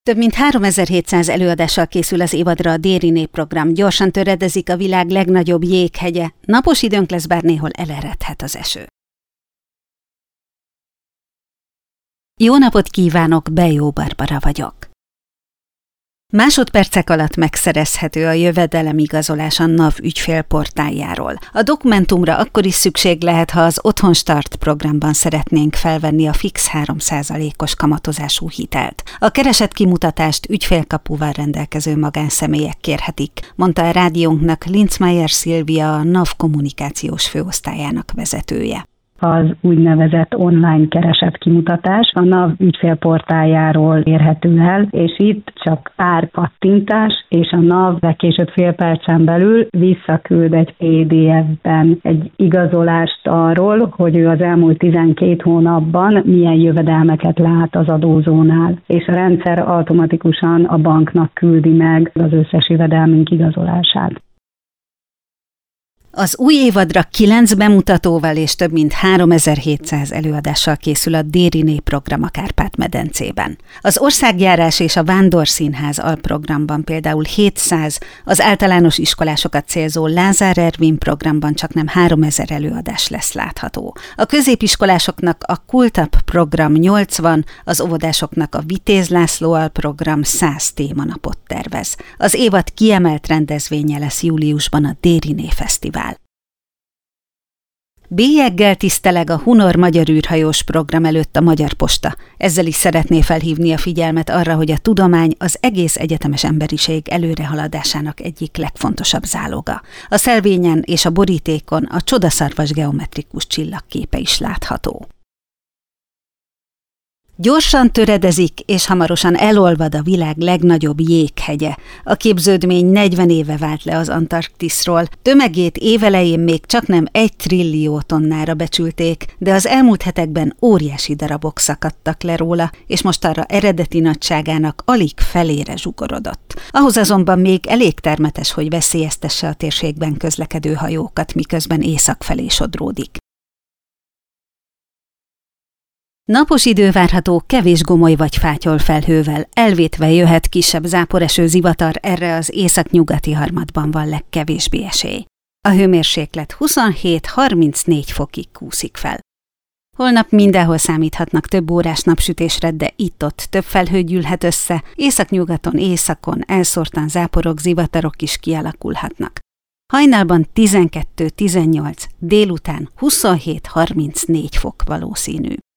Több mint 3700 előadással készül az évadra a Déri Népprogram. Gyorsan töredezik a világ legnagyobb jéghegye. Napos időnk lesz, bár néhol eleredhet az eső. Jó napot kívánok, Bejó Barbara vagyok. Másodpercek alatt megszerezhető a jövedelemigazolás a NAV ügyfélportáljáról. A dokumentumra akkor is szükség lehet, ha az Otthon Start programban szeretnénk felvenni a fix 3%-os kamatozású hitelt. A keresett kimutatást ügyfélkapuval rendelkező magánszemélyek kérhetik, mondta a rádiónknak Linzmeier Szilvia, a NAV kommunikációs főosztályának vezetője. Az úgynevezett online keresett kimutatás a NAV ügyfélportáljáról érhető el, és itt csak pár kattintás, és a NAV legkésőbb fél percen belül visszaküld egy PDF-ben egy igazolást arról, hogy ő az elmúlt 12 hónapban milyen jövedelmeket lát az adózónál, és a rendszer automatikusan a banknak küldi meg az összes jövedelmünk igazolását. Az új évadra 9 bemutatóval és több mint 3700 előadással készül a Déri Népprogram a Kárpát-medencében. Az Országjárás és a Vándorszínház alprogramban például 700, az általános iskolásokat célzó Lázár Ervin programban csaknem 3000 előadás lesz látható. A középiskolásoknak a Kultap program 80, az óvodásoknak a Vitéz László alprogram 100 témanapot tervez. Az évad kiemelt rendezvénye lesz júliusban a Déri Népfesztivál. Bélyeggel tiszteleg a Hunor magyar űrhajós program előtt a Magyar Posta. Ezzel is szeretné felhívni a figyelmet arra, hogy a tudomány az egész egyetemes emberiség előrehaladásának egyik legfontosabb záloga. A szelvényen és a borítékon a csodaszarvas geometrikus csillagképe is látható. Gyorsan töredezik, és hamarosan elolvad a világ legnagyobb jéghegye. A képződmény 40 éve vált le az Antarktiszról. Tömegét évelején még csaknem 1 trillió tonnára becsülték, de az elmúlt hetekben óriási darabok szakadtak le róla, és most arra eredeti nagyságának alig felére zsugorodott. Ahhoz azonban még elég termetes, hogy veszélyeztesse a térségben közlekedő hajókat, miközben észak felé sodródik. Napos idő várható, kevés gomoly vagy fátyol felhővel, elvétve jöhet kisebb záporeső zivatar, erre az északnyugati harmadban van legkevésbé esély. A hőmérséklet 27-34 fokig kúszik fel. Holnap mindenhol számíthatnak több órás napsütésre, de itt-ott több felhő gyűlhet össze, északnyugaton, északon elszórtan záporok, zivatarok is kialakulhatnak. Hajnalban 12-18, délután 27-34 fok valószínű.